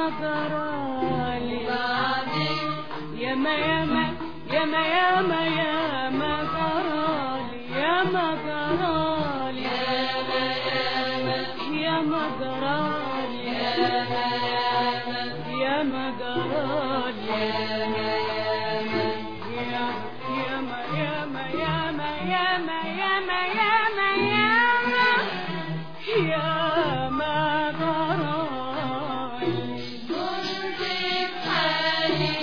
جرالي ياما ياما ياما ياما ياما جرالي ياما جرالي ياما جرالي ياما جرالي ياما ياما ياما ياما ياما ياما ياما ياما جرالي كنت بحالي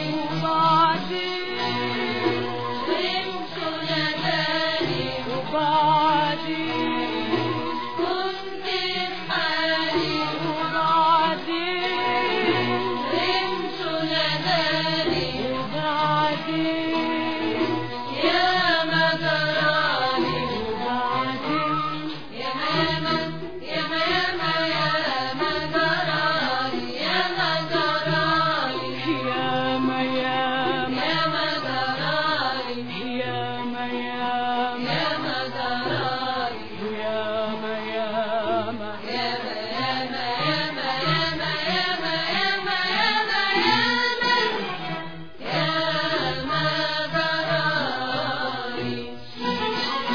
وبعدين رمت نداني وبعدين كنت بحالي وبعدين رمت نداني وبعدين ياما جرالي وبعدين ياما ياما ياما ياما جرالي ياما جرالي ياما ياما ياما جرالي ياما ياما ياما جرالي ياما ياما ياما ياما ياما ياما ياما ياما ياما جرالي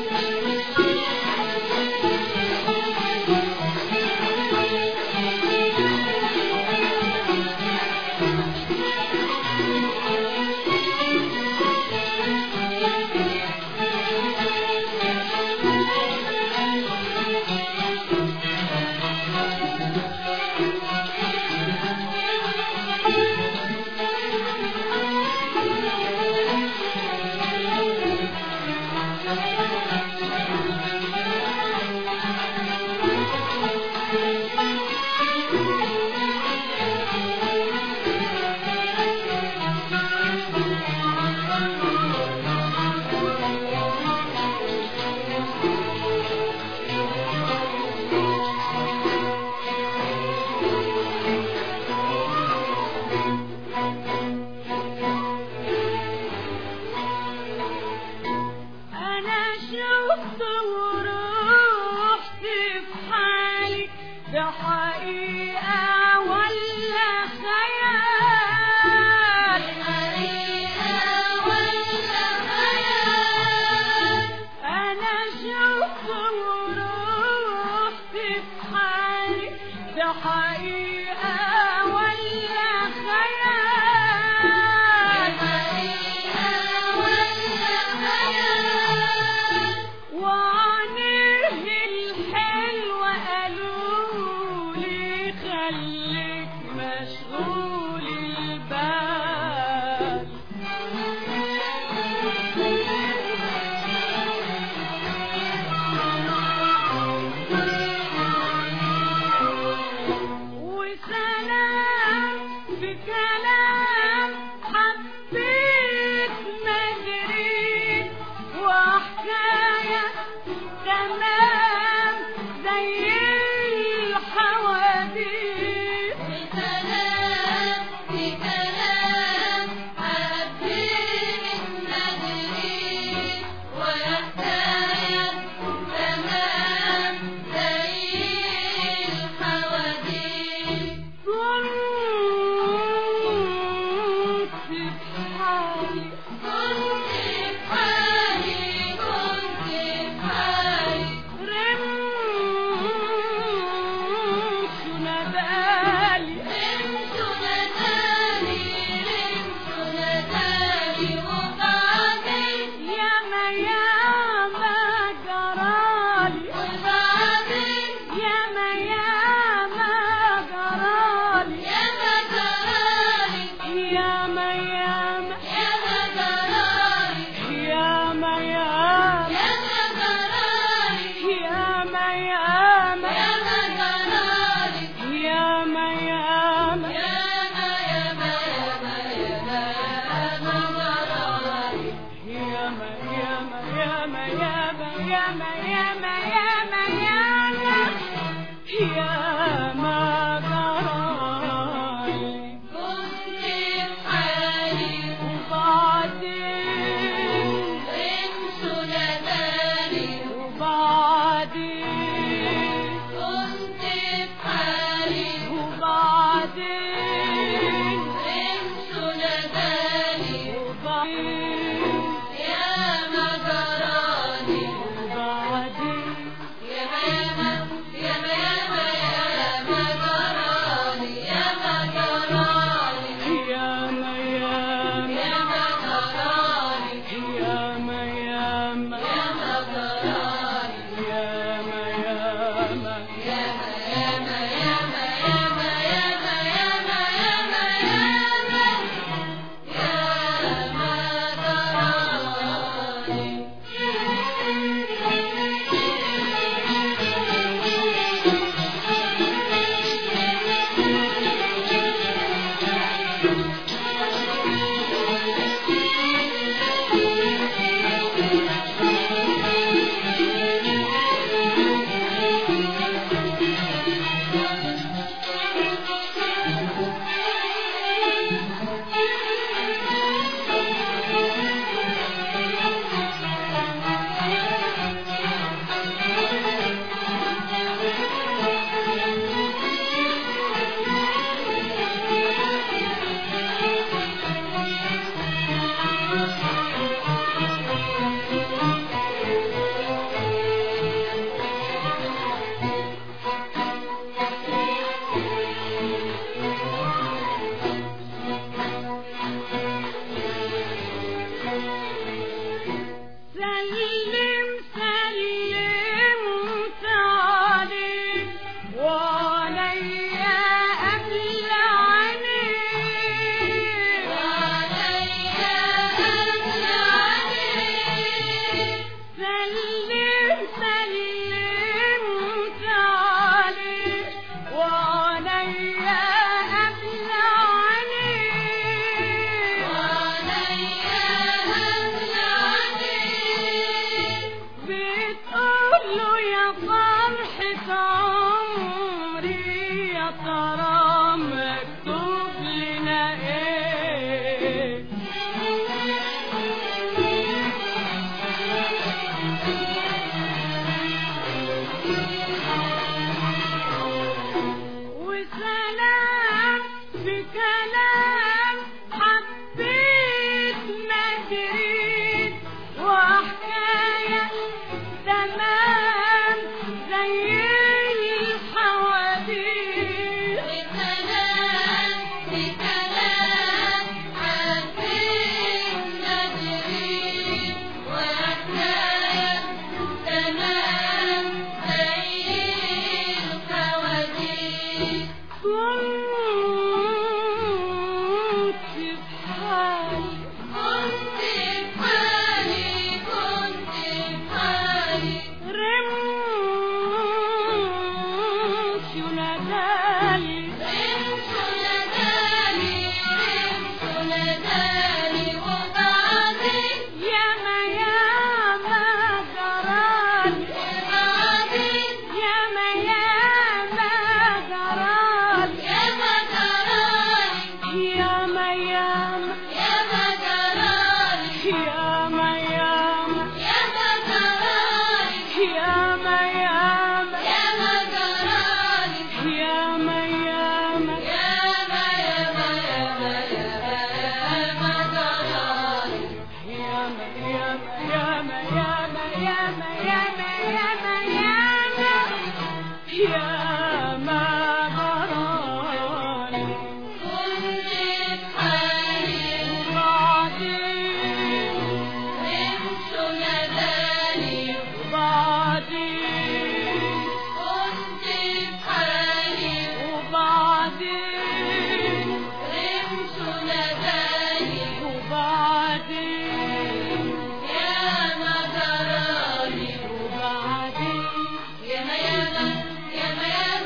أنا شفت ورحت في حالي ده حقيقة ولا خيال حقيقة ولا خيال أنا شفت ورحت في حالي ده حقيقة ولا خيال حقيقة ولا خيال وعينيه الحلوة قالوا لي خليك مشغول البال وسلام بكلام حبيت مجري وحكاية تمام زي الحواديت بكلام بكلام حبيت ندري وحكاية تمام زي الحواديت كنت في حالي كنت بحالي كنت بحالي رمش ندالي رمت نداني رمت نداني وبعدين ياما ياما جرالي وبعدين ياما ياما جرالي ياما جرالي ياما ياما ياما جرالي ياما ياما ياما جرالي ياما ياما ياما جرالي ياما ياما ياما ياما ياما ياما جرالي ياما ياما ياما ياما ياما ياما ياما ياما جرالي كنت بحالي وبعدين رمت نداني وبعدين كنت بحالي وبعدين عمري يا ترى مكتوب لنا ايه؟ وسلام في كلام حبيت ما جريت، وحكاية تمام زي الحواديت. في كلام حبيت ما جريت، وحكاية تمام زي الحواديت. كنت في حالي كنت في حالي، كنت في حالي، رمش ونادالي رمش ونادالي، رمش ونادالي، وبعدين ياما ياما جرالي، وبعدين ياما ياما جرالي، ياما جرالي، ياما ياما ياما جرالي، ياما ياما ياما جرالي، ياما ياما ياما جرالي، ياما ياما ياما ياما ياما ياما ياما جرالي. ياما ياما ياما ياما ياما ياما ياما ياما جرالي. كنت في حالي، وبعدين رمش ونادالي، وبعدين كنت في حالي، وبعدين رمش ونادالي، وبعدين ياما جرالي، وبعدين ياما ياما ياما ياما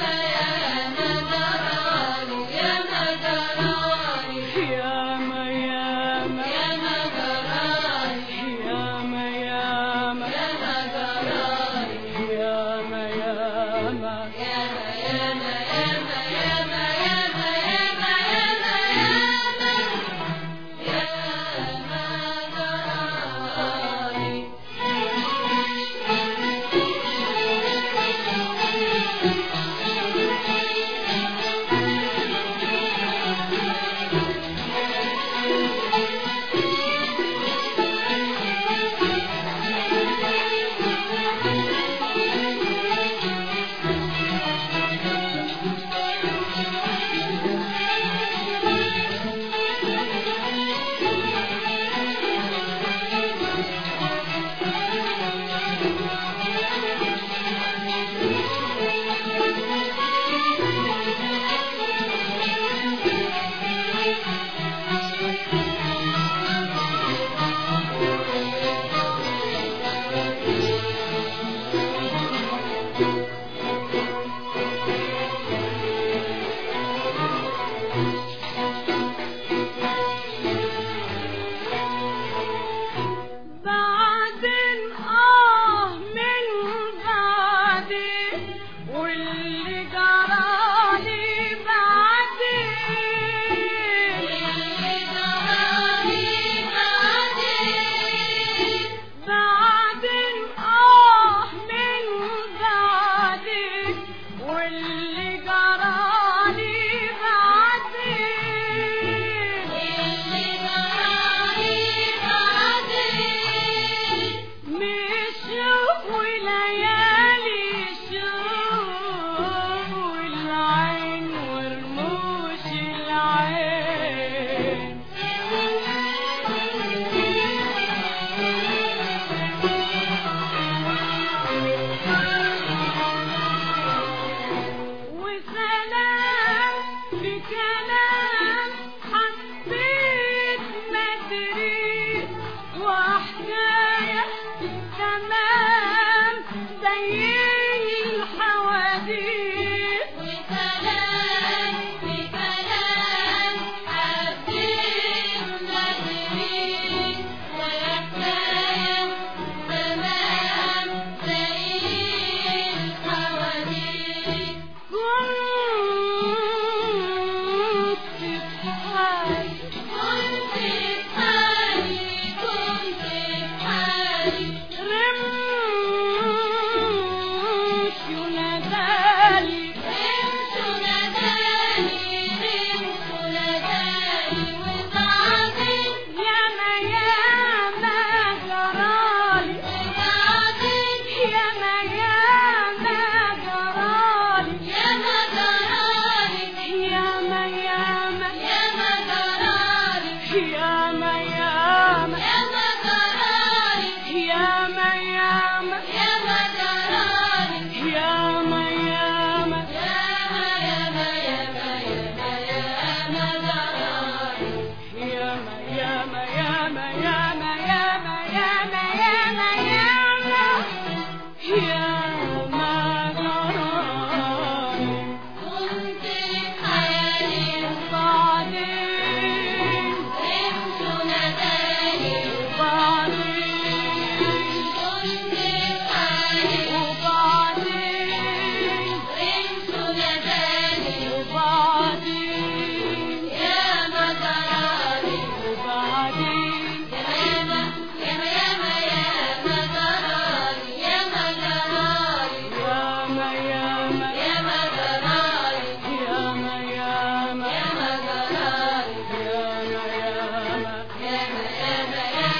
ياما ياما ياما